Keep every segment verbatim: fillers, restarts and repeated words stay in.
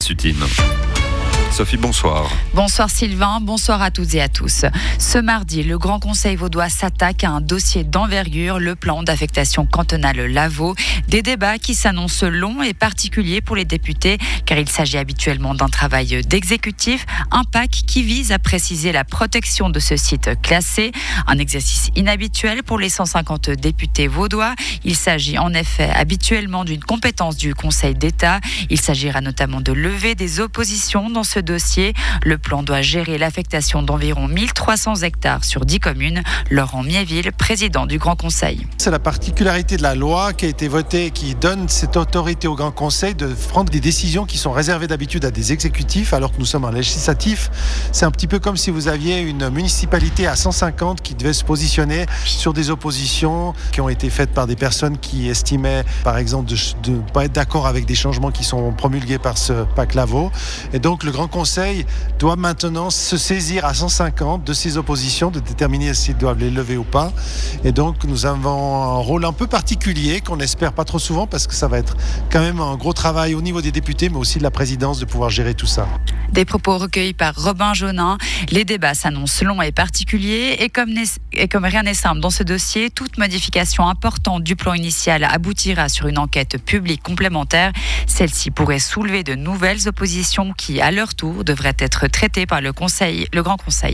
Sutine. Sophie, bonsoir. Bonsoir Sylvain, bonsoir à toutes et à tous. Ce mardi, le Grand Conseil vaudois s'attaque à un dossier d'envergure, le plan d'affectation cantonale Lavaux. Des débats qui s'annoncent longs et particuliers pour les députés, car il s'agit habituellement d'un travail d'exécutif, un P A C qui vise à préciser la protection de ce site classé. Un exercice inhabituel pour les cent cinquante députés vaudois. Il s'agit en effet habituellement d'une compétence du Conseil d'État. Il s'agira notamment de lever des oppositions dans ce dossier. Le plan doit gérer l'affectation d'environ mille trois cents hectares sur dix communes. Laurent Miéville, président du Grand Conseil. C'est la particularité de la loi qui a été votée et qui donne cette autorité au Grand Conseil de prendre des décisions qui sont réservées d'habitude à des exécutifs alors que nous sommes en législatif. C'est un petit peu comme si vous aviez une municipalité à cent cinquante qui devait se positionner sur des oppositions qui ont été faites par des personnes qui estimaient par exemple de ne pas être d'accord avec des changements qui sont promulgués par ce P A C Lavaux. Et donc le Grand Conseil doit maintenant se saisir à cent cinquante de ces oppositions, de déterminer s'ils doivent les lever ou pas. Et donc nous avons un rôle un peu particulier qu'on espère pas trop souvent parce que ça va être quand même un gros travail au niveau des députés mais aussi de la présidence de pouvoir gérer tout ça. Des propos recueillis par Robin Jaunin. Les débats s'annoncent longs et particuliers et comme, et comme rien n'est simple dans ce dossier, toute modification importante du plan initial aboutira sur une enquête publique complémentaire. Celle-ci pourrait soulever de nouvelles oppositions qui, à leur tour, devraient être traitées par le Conseil, le Grand Conseil.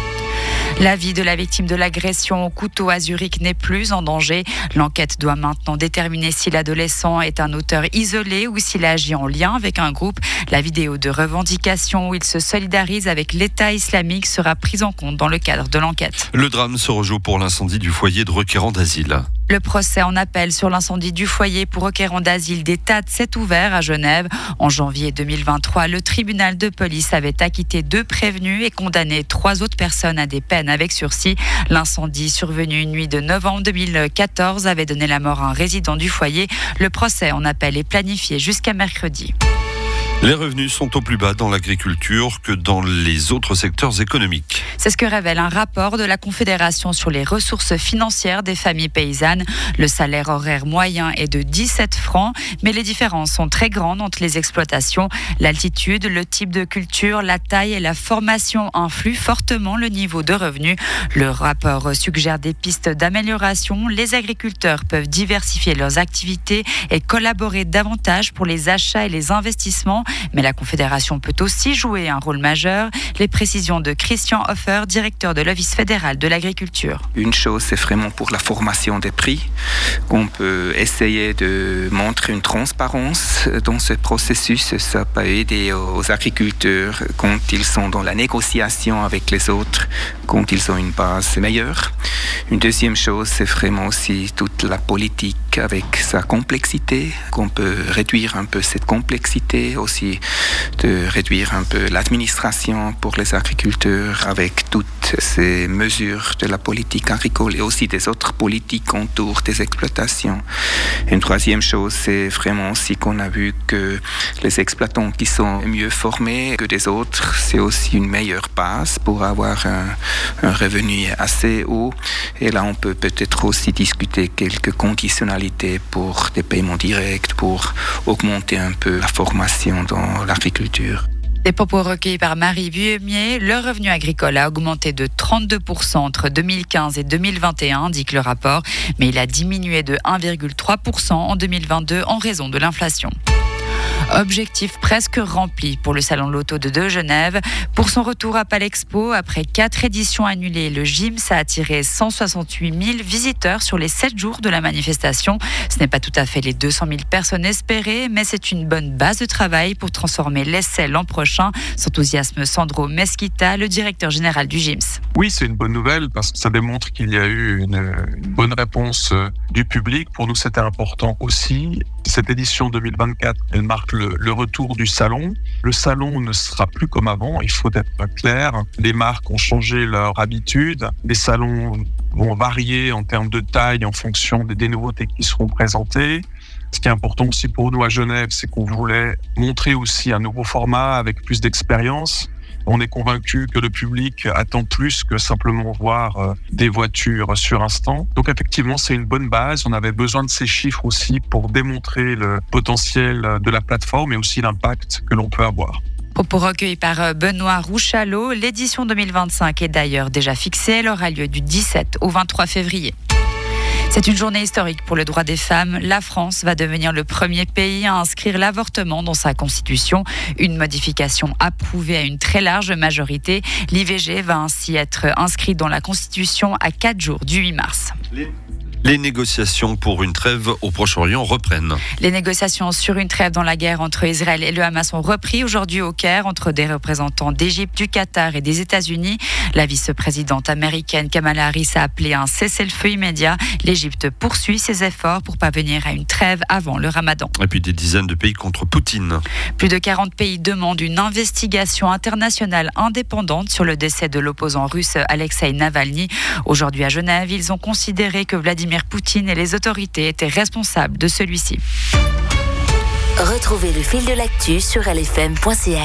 La vie de la victime de l'agression au couteau à Zurich n'est plus en danger. L'enquête doit maintenant déterminer si l'adolescent est un auteur isolé ou s'il agit en lien avec un groupe. La vidéo de revendication où il se solidarise avec l'État islamique sera prise en compte dans le cadre de l'enquête. Le drame se rejoue pour l'incendie du foyer de requérants d'asile. Le procès en appel sur l'incendie du foyer pour requérants d'asile des T A D s'est ouvert à Genève. En janvier deux mille vingt-trois, le tribunal de police avait acquitté deux prévenus et condamné trois autres personnes à des peines avec sursis. L'incendie survenu une nuit de novembre deux mille quatorze avait donné la mort à un résident du foyer. Le procès en appel est planifié jusqu'à mercredi. Les revenus sont au plus bas dans l'agriculture que dans les autres secteurs économiques. C'est ce que révèle un rapport de la Confédération sur les ressources financières des familles paysannes. Le salaire horaire moyen est de dix-sept francs, mais les différences sont très grandes entre les exploitations. L'altitude, le type de culture, la taille et la formation influent fortement le niveau de revenus. Le rapport suggère des pistes d'amélioration. Les agriculteurs peuvent diversifier leurs activités et collaborer davantage pour les achats et les investissements. Mais la Confédération peut aussi jouer un rôle majeur. Les précisions de Christian Hofer, directeur de l'Office fédéral de l'agriculture. Une chose, c'est vraiment pour la formation des prix, qu'on peut essayer de montrer une transparence dans ce processus. Ça peut aider aux agriculteurs quand ils sont dans la négociation avec les autres, quand ils ont une base meilleure. Une deuxième chose, c'est vraiment aussi toute la politique avec sa complexité, qu'on peut réduire un peu cette complexité, aussi de réduire un peu l'administration pour les agriculteurs avec toutes ces mesures de la politique agricole et aussi des autres politiques autour des exploitations. Une troisième chose, c'est vraiment aussi qu'on a vu que les exploitants qui sont mieux formés que des autres, c'est aussi une meilleure base pour avoir un, un revenu assez haut. Et là, on peut peut-être aussi discuter quelques conditionnalités pour des paiements directs, pour augmenter un peu la formation dans l'agriculture. Des propos recueillis par Marie Vuillemier. Le revenu agricole a augmenté de trente-deux pour cent entre deux mille quinze et deux mille vingt et un, dit le rapport, mais il a diminué de un virgule trois pour cent en deux mille vingt-deux en raison de l'inflation. Objectif presque rempli pour le Salon de l'Auto de, de Genève. Pour son retour à Palexpo, après quatre éditions annulées, le G I M S a attiré cent soixante-huit mille visiteurs sur les sept jours de la manifestation. Ce n'est pas tout à fait les deux cent mille personnes espérées, mais c'est une bonne base de travail pour transformer l'essai l'an prochain. S'enthousiasme Sandro Mesquita, le directeur général du G I M S. Oui, c'est une bonne nouvelle parce que ça démontre qu'il y a eu une, une bonne réponse du public. Pour nous, c'était important aussi. Cette édition deux mille vingt-quatre, elle marque le, le retour du salon. Le salon ne sera plus comme avant, il faut être clair. Les marques ont changé leur habitude. Les salons vont varier en termes de taille en fonction des, des nouveautés qui seront présentées. Ce qui est important aussi pour nous à Genève, c'est qu'on voulait montrer aussi un nouveau format avec plus d'expérience, On est convaincu que le public attend plus que simplement voir euh, des voitures sur instant. Donc effectivement, c'est une bonne base. On avait besoin de ces chiffres aussi pour démontrer le potentiel de la plateforme et aussi l'impact que l'on peut avoir. Propos recueillis par Benoît Rouchalot. L'édition deux mille vingt-cinq est d'ailleurs déjà fixée. Elle aura lieu du dix-sept au vingt-trois février. C'est une journée historique pour le droit des femmes. La France va devenir le premier pays à inscrire l'avortement dans sa constitution. Une modification approuvée à une très large majorité. L'I V G va ainsi être inscrit dans la constitution à quatre jours du huit mars. Les... Les négociations pour une trêve au Proche-Orient reprennent. Les négociations sur une trêve dans la guerre entre Israël et le Hamas ont repris aujourd'hui au Caire entre des représentants d'Égypte, du Qatar et des États-Unis. La vice-présidente américaine Kamala Harris a appelé à un cessez-le-feu immédiat. L'Égypte poursuit ses efforts pour parvenir à une trêve avant le Ramadan. Et puis des dizaines de pays contre Poutine. Plus de quarante pays demandent une investigation internationale indépendante sur le décès de l'opposant russe Alexeï Navalny. Aujourd'hui à Genève, ils ont considéré que Vladimir Poutine et les autorités étaient responsables de celui-ci. Retrouvez le fil de l'actu sur L F M point C A.